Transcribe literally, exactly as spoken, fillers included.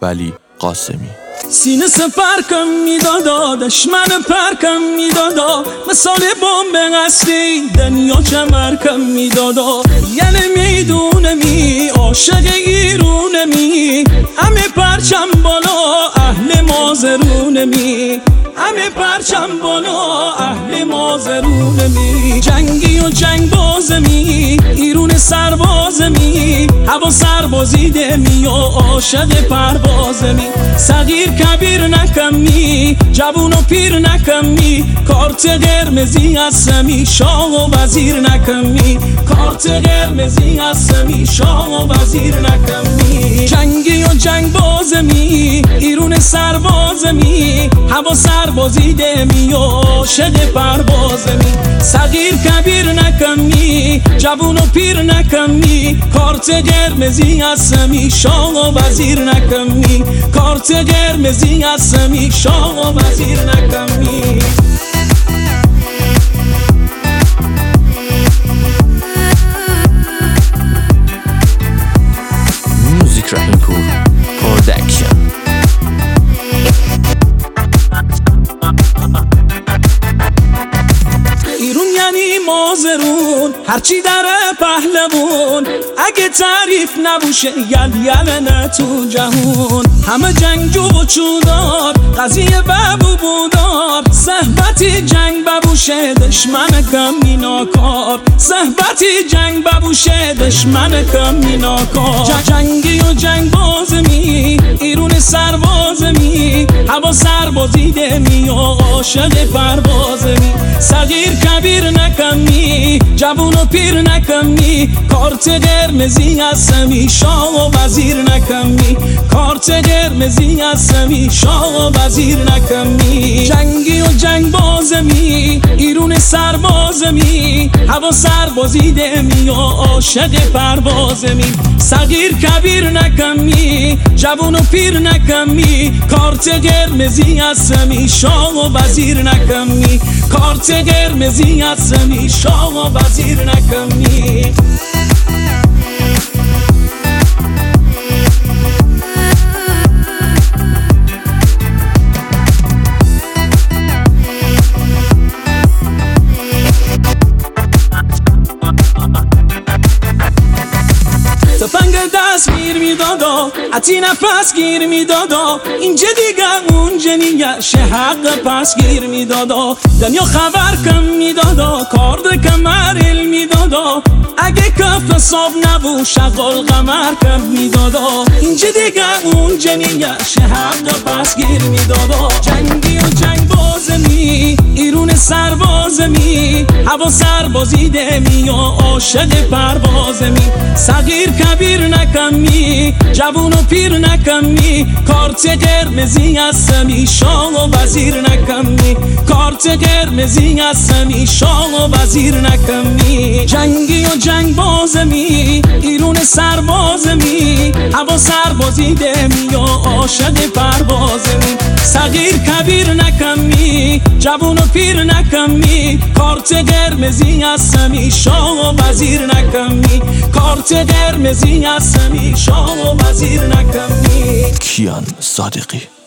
ولی قاسمی. سینه سفر کم میدادا، دشمن پر کم میدادا، مثال بمب قصری دنیا کمر کم میدادا. یعنی میدونمی عاشق ایرونمی، همه پرچم بالا اهل مازرونمی، همه پرچم بالا اهل مازرونمی. جنگی و جنگ بازمی، ایرون سربازمی، هوا سربازیده می و عاشق پروازمی. صغیر کبیر نکمی، جوون و پیر نکمی، کارت قرمزی هستمی، شاه و وزیر نکمی، کارت قرمزی هستمی، شاه و وزیر نکمی. جنگی و جنگ بازمی، ایرون سربازمی، هوا سربازیده می و عاشق پروازمی. صغیر کبیر نکمی، جوون و پیر نکمی، کارت قرمزی هستمی، شاه و وزیر نکمی، کارت قرمزی هستمی، شاه و وزیر نکمی. موزیک رحیمپور پرودکشن. ایرون یعنی مازرون، هرچی داره پهلوون، اگه تعریف نبوشه یل یلنه تو جهون. همه جنگجو و چودار، قضیه ببو بودار، صحبتی جنگ ببوشه دشمن کمی ناکار، صحبتی جنگ ببوشه دشمن کمی ناکار. جنگی و جنگ بازمی، ایرون سربازمی، هوا سربازیده می و عاشق پروازمی. صغیر کبیر نکمی، جوون و پیر نکمی، کارت قرمزی هستمی، شاه و وزیر نکمی، کارت قرمزی هستمی، شاه و وزیر نکمی. جنگی و جنگ بازمی، ایرون سربازمی، هوا سربازیده می و عاشق پروازمی. صغیر کبیر نکمی، جوون و پیر نکمی، کارت قرمزی هستمی، شاه و وزیر نکمی، کارت قرمزی هستمی، شاه و وزیر نکمی. تفنگ دست گیر میدادا، عتی نفس گیر میدادا، اینجا دیگه اونجا نیگه حق پس گیر میدادا. دنیا خبر کم میدادا، کارد کمر علم میدادا، اگه کف حساب نبود شغل قمر کم میدادا. اینجا دیگه اونجا نیگه حق پس گیر میدادا. جنگی و جنگ بازمی، ایرون سربازمی، هوا سربازیده می و عاشق پروازمی. صغیر کبیر نکمی، جوون و پیر نکمی، کارت قرمزی هستمی، شاه و وزیر نکمی، کارت قرمزی هستمی، شاه و وزیر نکمی. جنگی و جنگ بازمی، ایرون سربازمی، هوا سربازیده می و عاشق پروازمی. صغیر کبیر نکمی، جوون و پیر نکمی، کارت قرمزی هستمی، شاه و وزیر نکمی، کارت قرمزی هستمی، شاه و وزیر نکمی. کیان صادقی.